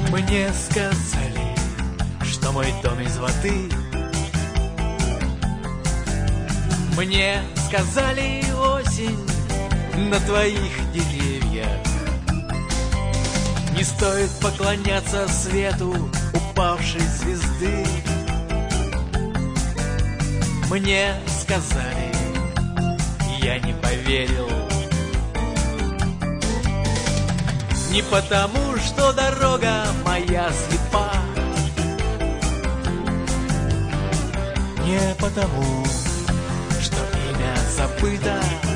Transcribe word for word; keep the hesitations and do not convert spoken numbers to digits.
Мне сказали, что мой дом из воды. Мне сказали, осень на твоих деревьях. Не стоит поклоняться свету упавшей звезды. Мне сказали, я не поверил. Не потому, что дорога моя слепа, не потому, что имя забыто,